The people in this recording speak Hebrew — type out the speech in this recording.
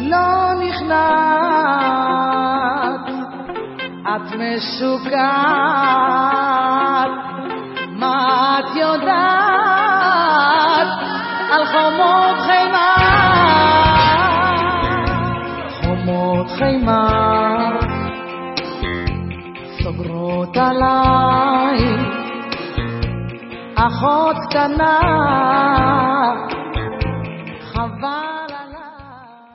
לא נכנעת, את משוקעת, מה את יודעת על חומות חימה? חומות חימה סוגרות עליי, אחות קטנה חבל